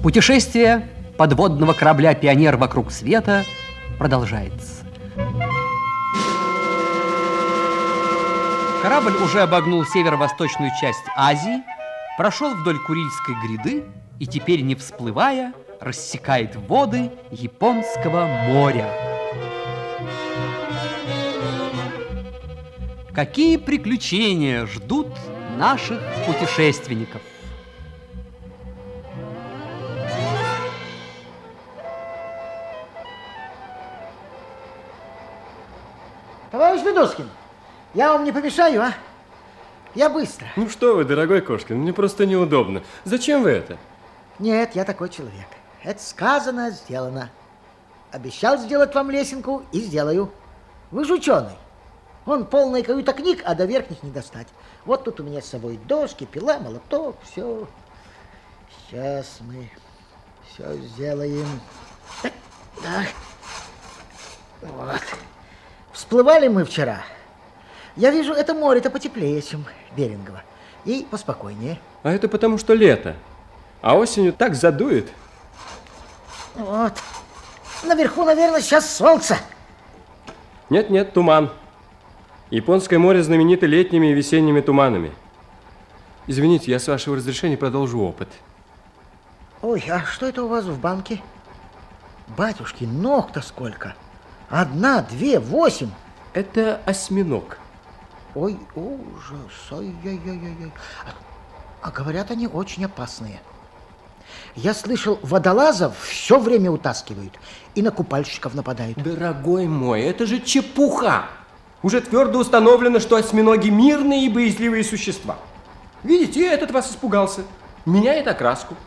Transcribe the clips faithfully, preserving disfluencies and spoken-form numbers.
Путешествие подводного корабля «Пионер вокруг света» продолжается. Корабль уже обогнул северо-восточную часть Азии, прошел вдоль Курильской гряды и теперь, не всплывая, рассекает воды Японского моря. Какие приключения ждут наших путешественников? Товарищ Медоскин, я вам не помешаю, а? Я быстро. Ну что вы, дорогой Кошкин, мне просто неудобно. Зачем вы это? Нет, я такой человек. Это сказано, сделано. Обещал сделать вам лесенку и сделаю. Вы же ученый. Вон полная каюта книг, а до верхних не достать. Вот тут у меня с собой доски, пила, молоток, все. Сейчас мы все сделаем. Так, так. Вот. Всплывали мы вчера. Я вижу, это море-то потеплее, чем Берингово. И поспокойнее. А это потому, что лето. А осенью так задует. Вот. Наверху, наверное, сейчас солнце. Нет-нет, туман. Японское море знаменито летними и весенними туманами. Извините, я с вашего разрешения продолжу опыт. Ой, а что это у вас в банке? Батюшки, ног-то сколько? Одна, две, восемь. Это осьминог. Ой, ужас. Ой-ой-ой-ой. А говорят, они очень опасные. Я слышал, водолазов все время утаскивают и на купальщиков нападают. Дорогой мой, это же чепуха. Уже твердо установлено, что осьминоги мирные и боязливые существа. Видите, и этот вас испугался. Меняет окраску.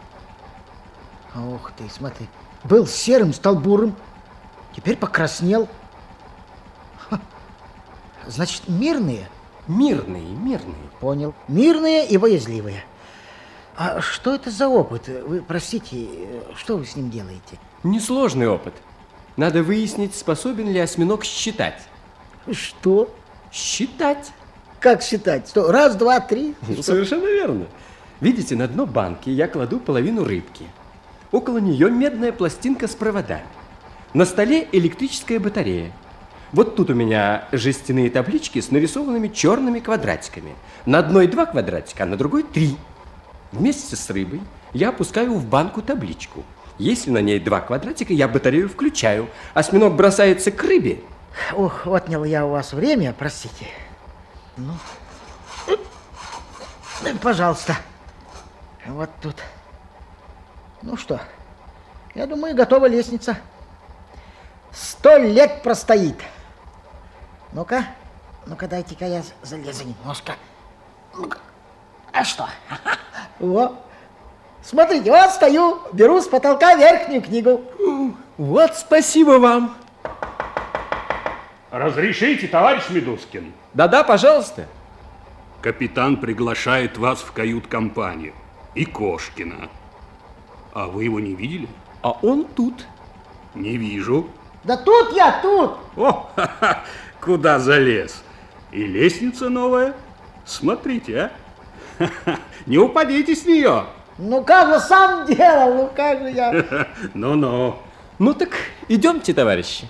Ух ты, смотри. Был серым, стал бурым. Теперь покраснел. Ха. Значит, мирные? Мирные, мирные. Понял. Мирные и боязливые. А что это за опыт? Вы, простите, что вы с ним делаете? Несложный опыт. Надо выяснить, способен ли осьминог считать. Что? Считать. Как считать? Что? Раз, два, три? Ну, совершенно верно. Видите, на дно банки я кладу половину рыбки. Около нее медная пластинка с проводами. На столе электрическая батарея. Вот тут у меня жестяные таблички с нарисованными черными квадратиками. На одной два квадратика, а на другой три. Вместе с рыбой я опускаю в банку табличку. Если на ней два квадратика, я батарею включаю. Осьминог бросается к рыбе. Ох, отнял я у вас время, простите. Ну, пожалуйста. Вот тут. Ну что, я думаю, готова лестница. Сто лет простоит. Ну-ка, ну-ка, дайте-ка я залезу немножко. Ну-ка. А что? Вот. Смотрите, вот стою, беру с потолка верхнюю книгу. Вот спасибо вам. Разрешите, товарищ Медоскин? Да-да, пожалуйста. Капитан приглашает вас в кают-компанию. И Кошкина. А вы его не видели? А он тут. Не вижу. Да тут я, тут. О, ха-ха, куда залез? И лестница новая. Смотрите, а. Ха-ха, не упадите с нее. Ну как же сам делал, ну как же я. Ну-ну. Ну так идемте, товарищи.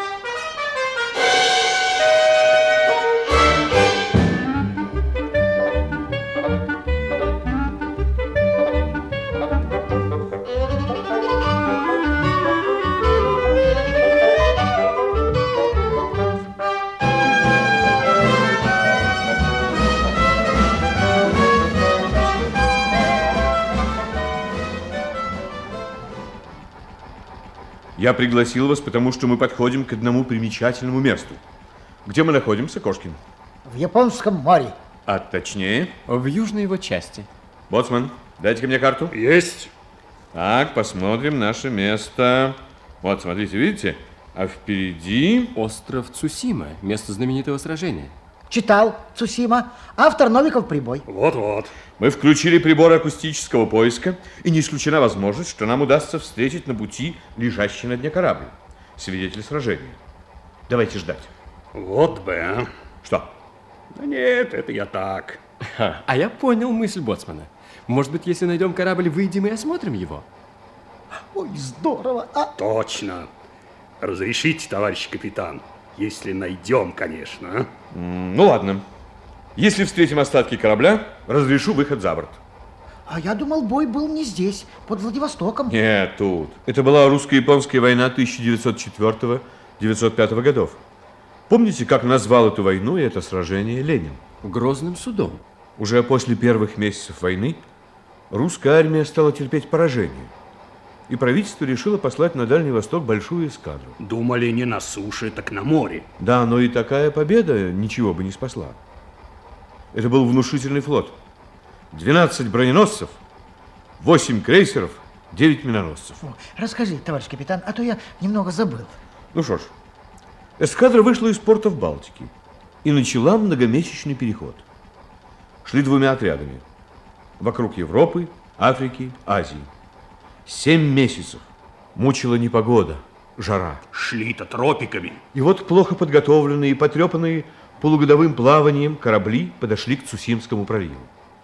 Я пригласил вас, потому что мы подходим к одному примечательному месту. Где мы находимся, Кошкин? В Японском море. А точнее? В южной его части. Боцман, дайте-ка мне карту. Есть. Так, посмотрим наше место. Вот, смотрите, видите? А впереди... Остров Цусима, место знаменитого сражения. Читал Цусима. Автор Новиков прибой. Вот-вот. Мы включили приборы акустического поиска, и не исключена возможность, что нам удастся встретить на пути лежащий на дне корабль. Свидетель сражения. Давайте ждать. Вот бы, а. Что? Да нет, это я так. А я понял мысль боцмана. Может быть, если найдем корабль, выйдем и осмотрим его? Ой, здорово, а? Точно. Разрешите, товарищ капитан, если найдем, конечно. А? Ну ладно. Если встретим остатки корабля, разрешу выход за борт. А я думал, бой был не здесь, под Владивостоком. Нет, тут. Это была русско-японская война тысяча девятьсот четвёртого — девятьсот пятого годов. Помните, как назвал эту войну и это сражение Ленин? Грозным судом. Уже после первых месяцев войны русская армия стала терпеть поражение. И правительство решило послать на Дальний Восток большую эскадру. Думали, не на суше, так на море. Да, но и такая победа ничего бы не спасла. Это был внушительный флот. двенадцать броненосцев, восемь крейсеров, девять миноносцев. О, расскажи, товарищ капитан, а то я немного забыл. Ну что ж, эскадра вышла из портов Балтики и начала многомесячный переход. Шли двумя отрядами. Вокруг Европы, Африки, Азии. Семь месяцев мучила непогода, жара. Шли-то тропиками. И вот плохо подготовленные и потрепанные полугодовым плаванием корабли подошли к Цусимскому проливу.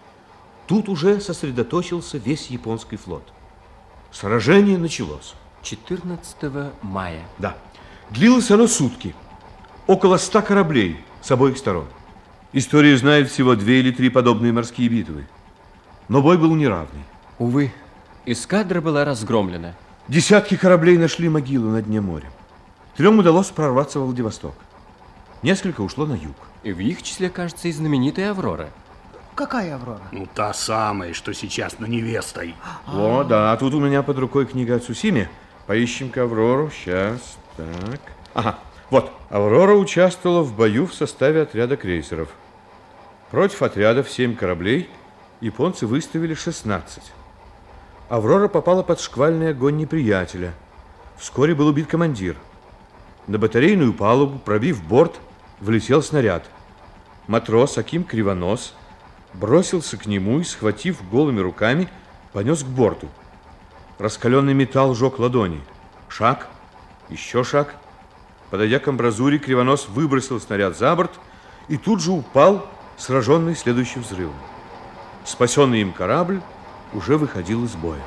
Тут уже сосредоточился весь японский флот. Сражение началось. четырнадцатого мая. Да. Длилось оно сутки. Около ста кораблей с обоих сторон. История знает всего две или три подобные морские битвы. Но бой был неравный. Увы, эскадра была разгромлена. Десятки кораблей нашли могилу на дне моря. Трем удалось прорваться в Владивосток. Несколько ушло на юг. И в их числе, кажется, и знаменитая Аврора. Какая Аврора? Ну, та самая, что сейчас на Невестой. О, да, тут у меня под рукой книга о Цусиме. Поищем-ка Аврору. Сейчас, так. Ага, вот. Аврора участвовала в бою в составе отряда крейсеров. Против отрядов семь кораблей японцы выставили шестнадцать. Аврора попала под шквальный огонь неприятеля. Вскоре был убит командир. На батарейную палубу, пробив борт, влетел снаряд. Матрос Аким Кривонос бросился к нему и, схватив голыми руками, понес к борту. Раскаленный металл жег ладони. Шаг, еще шаг. Подойдя к амбразуре, Кривонос выбросил снаряд за борт и тут же упал, сраженный следующим взрывом. Спасенный им корабль уже выходил из боя.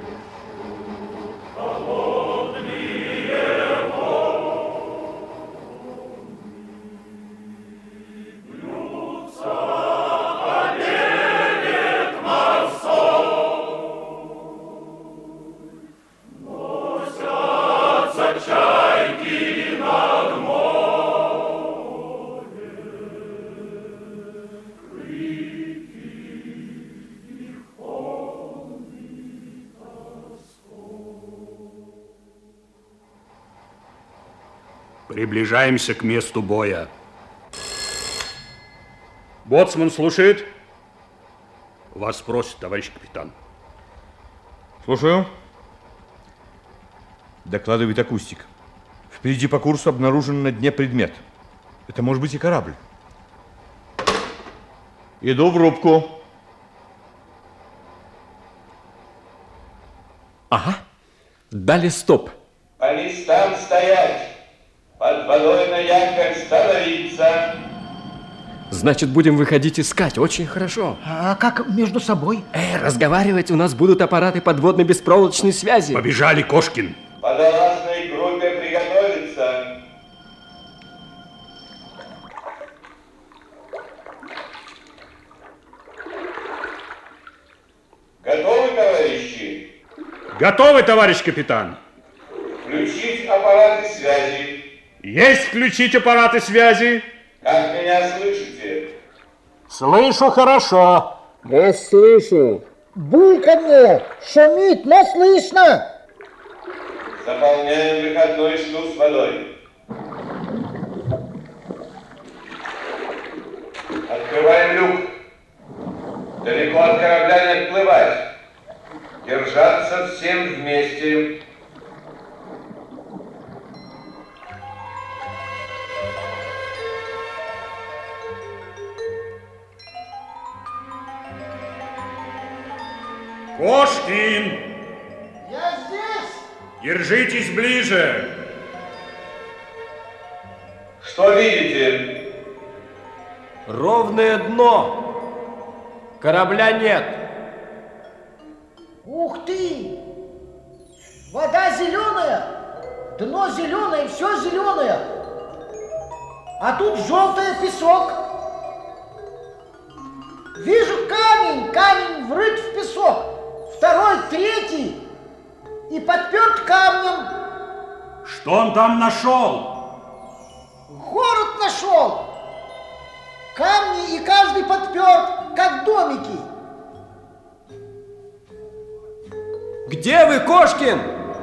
Приближаемся к месту боя. Боцман слушает. Вас просит, товарищ капитан. Слушаю. Докладывает акустик. Впереди по курсу обнаружен на дне предмет. Это может быть и корабль. Иду в рубку. Ага. Дали стоп. По местам стоять. Под водой на якорь становиться. Значит, будем выходить искать. Очень хорошо. А как между собой? Э, разговаривать у нас будут аппараты подводной беспроволочной связи. Побежали, Кошкин. По водолазной группе приготовиться. Готовы, товарищи? Готовы, товарищ капитан. Включить аппараты связи. Есть включить аппараты связи. Как меня слышите? Слышу хорошо. Вас слышу. Бульканье, шумит, но слышно. Заполняем выходной шлюз водой. Открываем люк. Далеко от корабля не отплывать. Держаться всем вместе. Кошкин! Я здесь. Держитесь ближе. Что видите? Ровное дно. Корабля нет. Ух ты! Вода зеленая, дно зеленое, все зеленое. А тут желтый песок. Вижу камень, камень врыт в песок. Второй, третий и подперт камнем. Что он там нашел? Город нашел. Камни и каждый подперт, как домики. Где вы, Кошкин?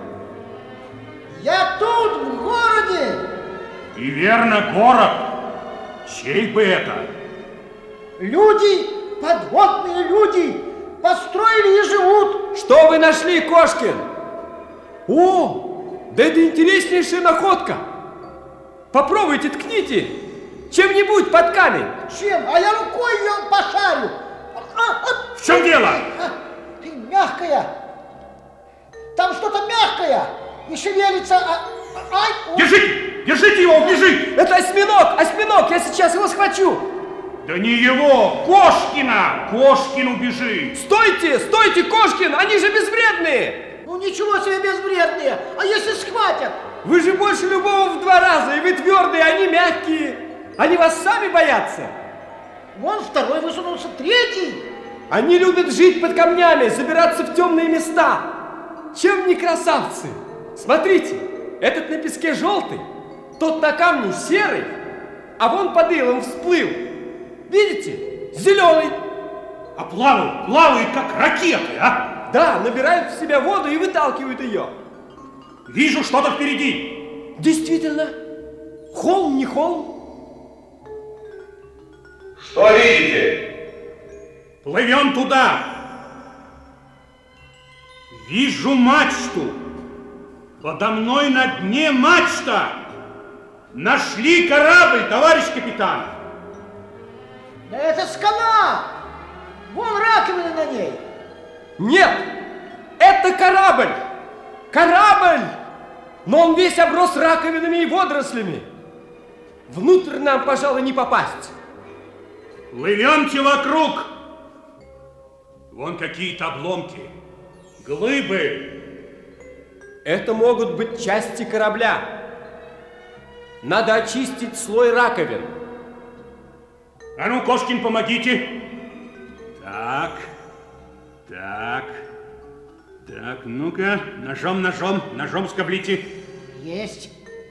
Я тут, в городе. И верно, город. Чей бы это? Люди, подводные люди, построили и живут. Что вы нашли, Кошкин? О, да это интереснейшая находка. Попробуйте, ткните чем-нибудь под камень. Чем? А я рукой ее пошарю. А, а, В чем дело? а, ты мягкая. Там что-то мягкое. И шевелится. А, а, ай, о. Держите! Держите его, он бежит! Это осьминог, осьминог, я сейчас его схвачу. Да не его, Кошкина! Кошкин убежит! Стойте, стойте, Кошкин, они же безвредные. Ну ничего себе безвредные. А если схватят? Вы же больше любого в два раза, и вы твердые, они мягкие. Они вас сами боятся. Вон второй высунулся, третий. Они любят жить под камнями, забираться в темные места. Чем не красавцы? Смотрите, этот на песке желтый, тот на камне серый, а вон под илом всплыл. Видите? Зеленый. А плавают, плавают, как ракеты, а? Да, набирают в себя воду и выталкивают ее. Вижу что-то впереди. Действительно. Холм, не холм. Что видите? Плывем туда. Вижу мачту. Подо мной на дне мачта. Нашли корабль, товарищ капитан. Да это скала. Вон раковины на ней. Нет, это корабль. Корабль. Но он весь оброс раковинами и водорослями. Внутрь нам, пожалуй, не попасть. Плывемте вокруг. Вон какие-то обломки, глыбы. Это могут быть части корабля. Надо очистить слой раковин. А ну, Кошкин, помогите. Так, так, так, ну-ка, ножом, ножом, ножом скоблите. Есть.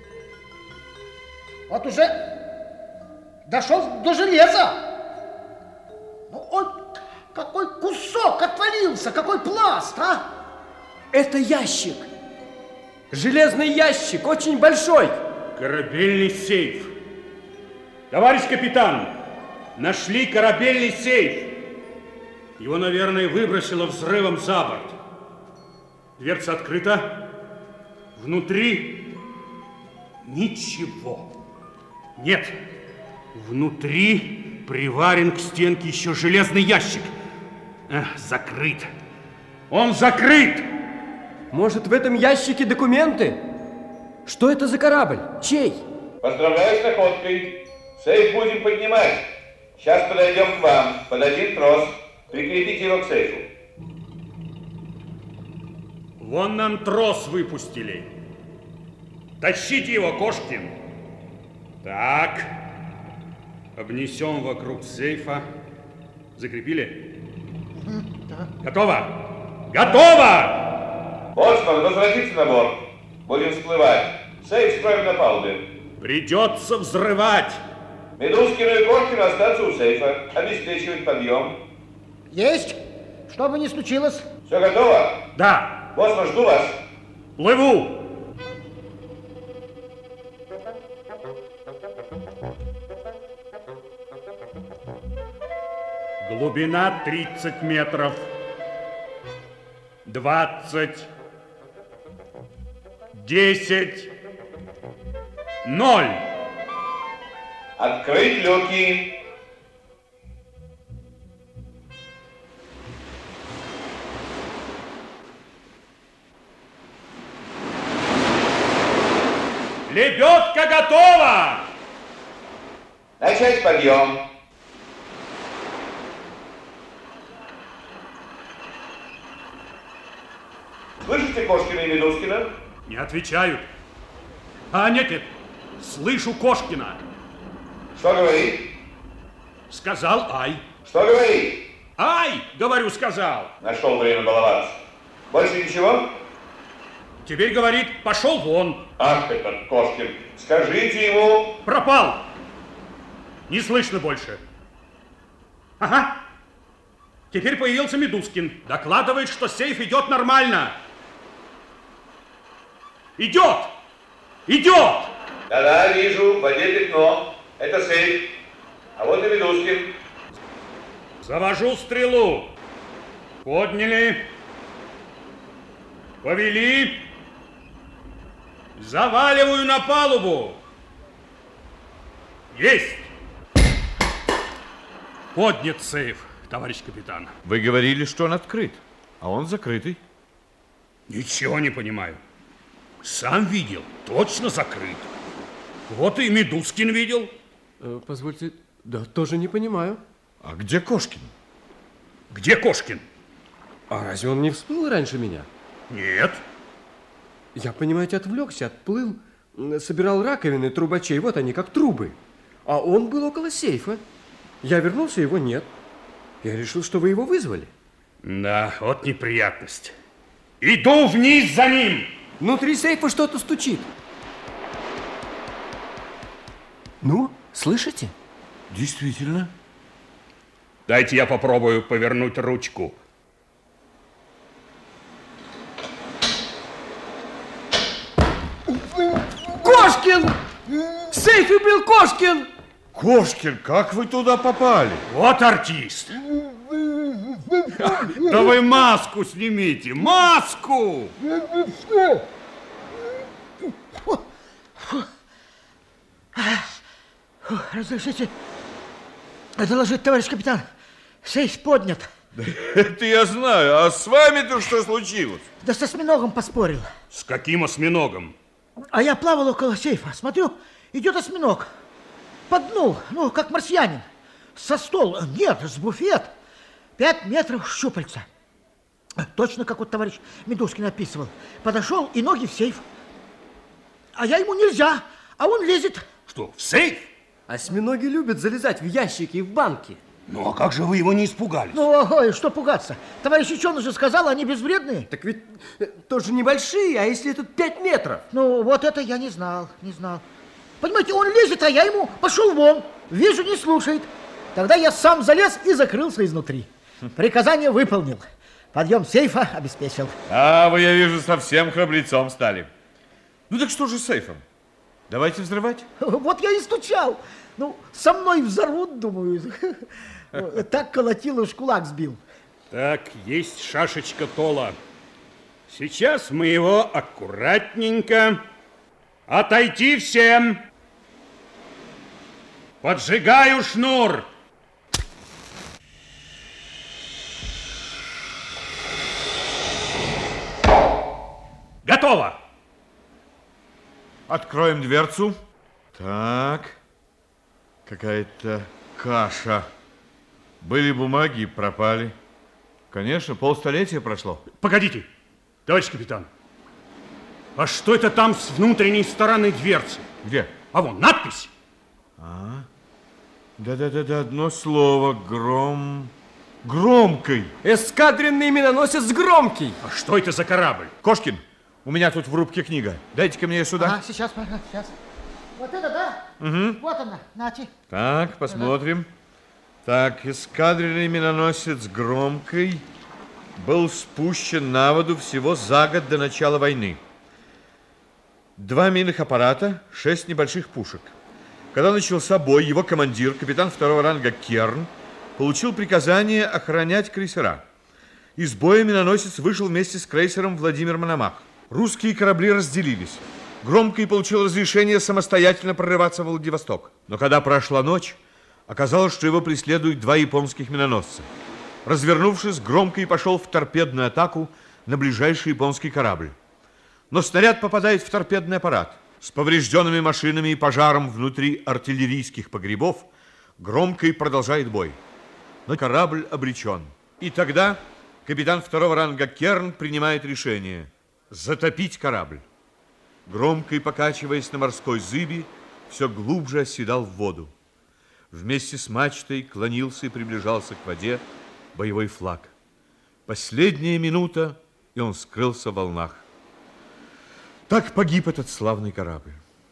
Вот уже дошел до железа. Ну, ой, какой кусок отвалился, какой пласт, а? Это ящик. Железный ящик, очень большой. Корабельный сейф. Товарищ капитан, нашли корабельный сейф. Его, наверное, выбросило взрывом за борт. Дверца открыта. Внутри ничего. Нет, внутри приварен к стенке еще железный ящик. Эх, закрыт. Он закрыт. Может, в этом ящике документы? Что это за корабль? Чей? Поздравляю с находкой. Сейф будем поднимать. Сейчас подойдем к вам. Под один трос. Прикрепите его к сейфу. Вон нам трос выпустили. Тащите его, Кошкин. Так. Обнесем вокруг сейфа. Закрепили? Да. Готово? Готово! Боцман, возвратитесь на борт. Будем всплывать. Сейф строим на палубе. Придется взрывать. Медузкину и Кошкину остаться у сейфа. Обеспечивать подъем. Есть. Что бы ни случилось. Все готово? Да. Боцман, жду вас. Плыву. Глубина тридцать метров. двадцать. десять. Ноль. Открыть люки. Лебедка готова! Начать подъем. Слышите Кошкина и Медускина? Не отвечают. А, нет, нет, слышу Кошкина. Что говорит? Сказал ай. Что говорит? Ай, говорю, сказал. Нашел время баловаться. Больше ничего? Теперь говорит, пошел вон. Ах, этот Кошкин. Скажите ему... Пропал. Не слышно больше. Ага. Теперь появился Медускин. Докладывает, что сейф идет нормально. Идет! Идет! Да-да, вижу, в воде пятно. Это сейф. А вот и Медускин. Завожу стрелу. Подняли. Повели. Заваливаю на палубу. Есть. Поднят сейф, товарищ капитан. Вы говорили, что он открыт, а он закрытый. Ничего не понимаю. Сам видел, точно закрыт. Вот и Медускин видел. Э, позвольте, да, тоже не понимаю. А где Кошкин? Где Кошкин? А разве он не всплыл раньше меня? Нет. Я, понимаете, отвлекся, отплыл, собирал раковины трубачей, вот они, как трубы. А он был около сейфа. Я вернулся, его нет. Я решил, что вы его вызвали. Да, вот неприятность. Иду вниз за ним. Внутри сейфа что-то стучит. Ну, слышите? Действительно. Дайте я попробую повернуть ручку. Кошкин! В сейфе был Кошкин! Кошкин, как вы туда попали? Вот артист. Да вы маску снимите, маску! Фу, разрешите доложить, товарищ капитан. Сейф поднят. Это я знаю. А с вами-то что случилось? Да с осьминогом поспорил. С каким осьминогом? А я плавал около сейфа. Смотрю, идет осьминог. По дну, ну, как марсианин. Со стол, нет, с буфет. Пять метров щупальца. Точно, как вот товарищ Медускин описывал. Подошел, и ноги в сейф. А я ему нельзя, а он лезет. Что, в сейф? Осьминоги любят залезать в ящики и в банки. Ну, а как же вы его не испугались? Ну, ой, что пугаться? Товарищ ученый же сказал, они безвредные. Так ведь э, тоже небольшие, а если это пять метров? Ну, вот это я не знал, не знал. Понимаете, он лезет, а я ему пошел вон. Вижу, не слушает. Тогда я сам залез и закрылся изнутри. Приказание выполнил. Подъем сейфа обеспечил. А вы, я вижу, совсем храбрецом стали. Ну так что же с сейфом? Давайте взрывать. Вот я и стучал. Ну, со мной взорвут, думаю. Так колотил, уж кулак сбил. Так, есть шашечка тола. Сейчас мы его аккуратненько... Отойти всем! Поджигаю шнур! Готово! Откроем дверцу. Так, какая-то каша. Были бумаги и пропали. Конечно, полстолетия прошло. Погодите, товарищ капитан. А что это там с внутренней стороны дверцы? Где? А вон, надпись. А, да-да-да, одно слово. Гром... Громкой. Эскадренный миноносец Громкий. А что это за корабль? Кошкин, у меня тут в рубке книга. Дайте-ка мне ее сюда. А, сейчас, сейчас. Вот это, да? Угу. Вот она, нате. Так, посмотрим. Так, эскадренный миноносец Громкой был спущен на воду всего за год до начала войны. Два минных аппарата, шесть небольших пушек. Когда начался бой, его командир, капитан второго ранга Керн, получил приказание охранять крейсера. Из боя миноносец вышел вместе с крейсером Владимир Мономах. Русские корабли разделились. Громкий получил разрешение самостоятельно прорываться в Владивосток. Но когда прошла ночь, оказалось, что его преследуют два японских миноносца. Развернувшись, Громкий пошел в торпедную атаку на ближайший японский корабль. Но снаряд попадает в торпедный аппарат. С поврежденными машинами и пожаром внутри артиллерийских погребов Громкий продолжает бой. Но корабль обречен. И тогда капитан второго ранга Керн принимает решение. Затопить корабль. Громко и покачиваясь на морской зыби, все глубже оседал в воду. Вместе с мачтой клонился и приближался к воде боевой флаг. Последняя минута, и он скрылся в волнах. Так погиб этот славный корабль.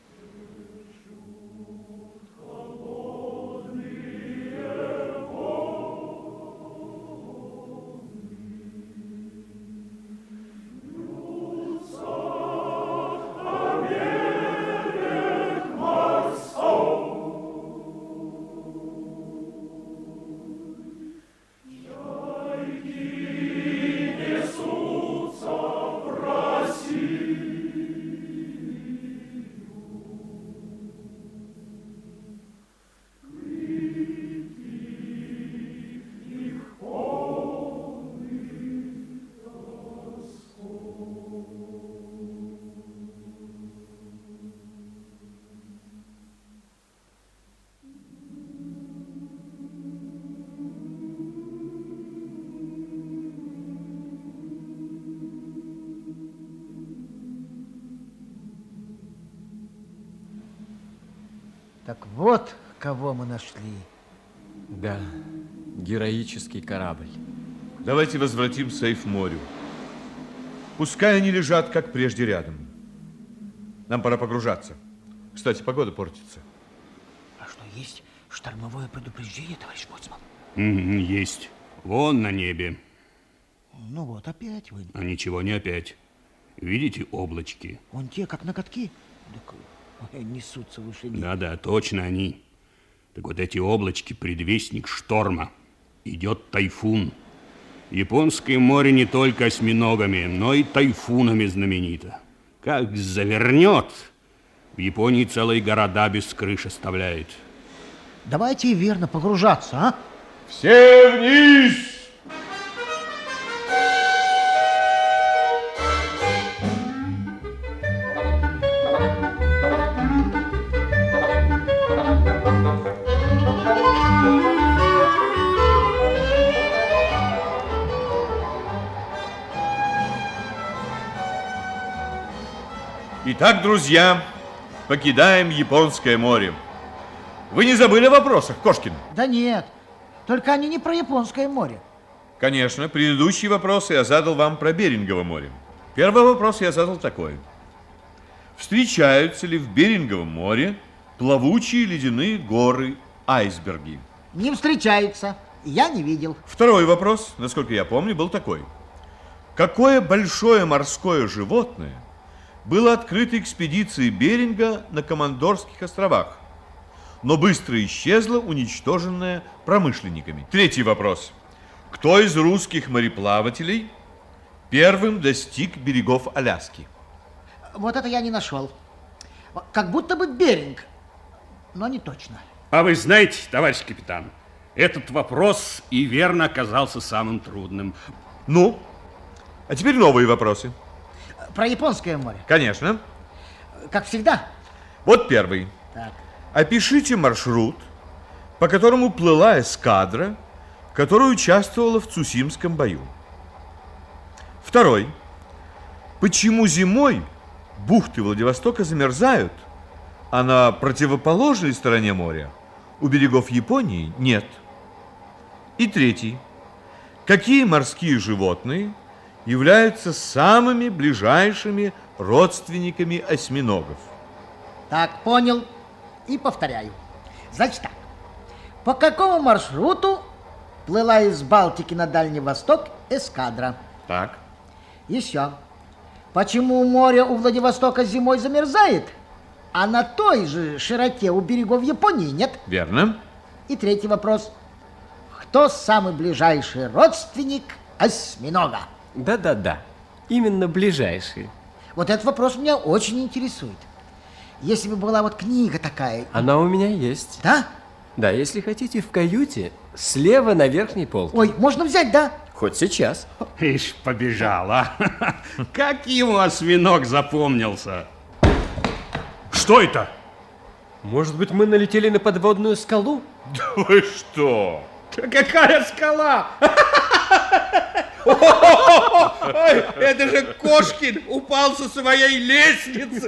Так вот, кого мы нашли. Да, героический корабль. Давайте возвратим сейф морю. Пускай они лежат, как прежде, рядом. Нам пора погружаться. Кстати, погода портится. А что, есть штормовое предупреждение, товарищ боцман? М, Есть. Вон на небе. Ну вот, опять вы. А ничего не опять. Видите облачки? Вон те, как на катки. Так, ой, несутся выше них. Да-да, точно они. Так вот эти облачки — предвестник шторма. Идет тайфун. Японское море не только осьминогами, но и тайфунами знаменито. Как завернет, в Японии целые города без крыш оставляет. Давайте и верно погружаться, а? Все вниз! Итак, друзья, покидаем Японское море. Вы не забыли о вопросах, Кошкин? Да нет, только они не про Японское море. Конечно, предыдущие вопросы я задал вам про Берингово море. Первый вопрос я задал такой. Встречаются ли в Беринговом море плавучие ледяные горы, айсберги? Не встречаются, я не видел. Второй вопрос, насколько я помню, был такой. Какое большое морское животное было открыто экспедицией Беринга на Командорских островах, но быстро исчезло, уничтоженное промышленниками? Третий вопрос. Кто из русских мореплавателей первым достиг берегов Аляски? Вот это я не нашел. Как будто бы Беринг, но не точно. А вы знаете, товарищ капитан, этот вопрос и верно оказался самым трудным. Ну, а теперь новые вопросы. Про Японское море. Конечно. Как всегда. Вот первый. Так. Опишите маршрут, по которому плыла эскадра, которая участвовала в Цусимском бою. Второй. Почему зимой бухты Владивостока замерзают, а на противоположной стороне моря, у берегов Японии, нет? И третий. Какие морские животные являются самыми ближайшими родственниками осьминогов? Так, понял. И повторяю. Значит так. По какому маршруту плыла из Балтики на Дальний Восток эскадра? Так. Еще. Почему море у Владивостока зимой замерзает, а на той же широте у берегов Японии нет? Верно. И третий вопрос. Кто самый ближайший родственник осьминога? Да-да-да, именно ближайшие. Вот этот вопрос меня очень интересует. Если бы была вот книга такая... Она у меня есть. Да? Да, если хотите, в каюте, слева на верхней полке. Ой, можно взять, да? Хоть сейчас. Ишь, побежала. Как ему осьминог запомнился. Что это? Может быть, мы налетели на подводную скалу? Да вы что? Какая скала? Ой, это же Кошкин упал со своей лестницы.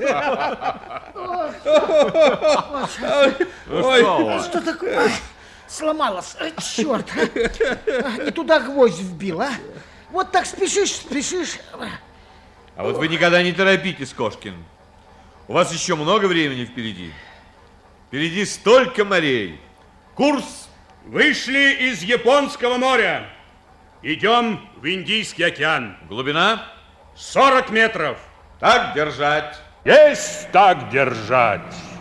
Ой, что такое? Сломалось. Черт. Не туда гвоздь вбил, а? Вот так спешишь, спешишь. А вот вы никогда не торопитесь, Кошкин. У вас еще много времени впереди. Впереди столько морей. Курс. Вышли из Японского моря. Идем в Индийский океан. Глубина? сорок метров. Так держать. Есть так держать.